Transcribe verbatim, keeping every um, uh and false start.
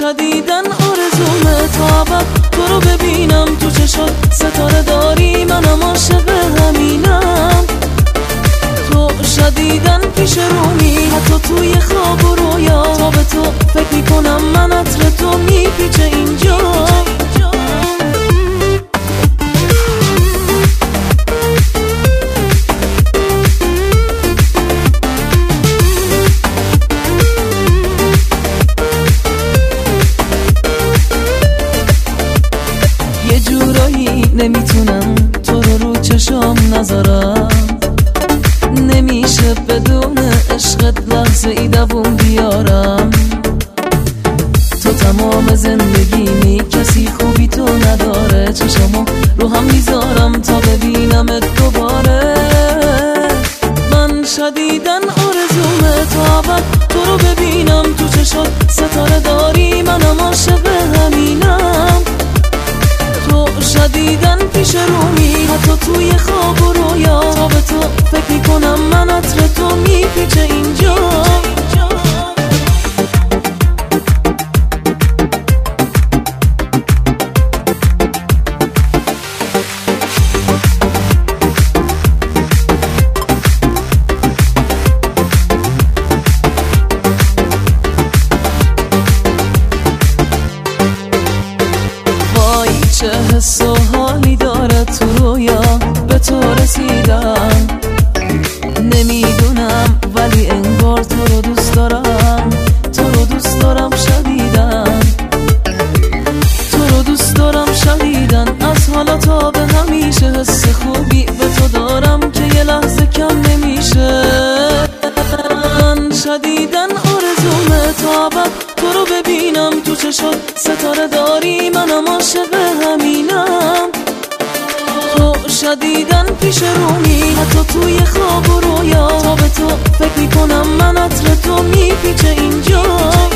شدیدن آرزومه تا ابد تو رو ببینم تو چشات ستاره داری، منم عاشق همینم. تو شدیدن پیش رومی حتی توی خواب و رویا، تا به تو فکر میکنم من عطر تو میپیچه اینجا. یه جورایی نمیتونم تو رو رو چشام نذارم، نمیشه بدون عشقت لحظه ای دووم بیارم. تو تمام زندگیمی، کسی خوبی تو نداره، چشمو رو هم میذارم تا ببینمت دوباره. من شدیدن آرزومه تا ابد تو رو ببینم تو چشات ستاره داری، منم عاشق همینم. تو شدیدن پیش رومی حتی توی خواب و رویا، تا به تو فکر میکنم من عطر تو میپیچه اینجا. چه حس و حالی داره تو رویا به تو رسیدم، نمیدونم ولی انگار تو رو دوست دارم. تو رو دوست دارم شدیدن، تو رو دوست دارم شدیدن. از حالا تا به همیشه حس خوبی به تو دارم که یه لحظه کم نمیشه. من شدیدن آرزومه تا ابد تو رو ببینم تو چشات ستاره داری، منم عاشق همینم. تو شدیدن پیش رومی حتی توی خواب و رویا، تا به تو فکر میکنم من عطر تو میپیچه اینجا.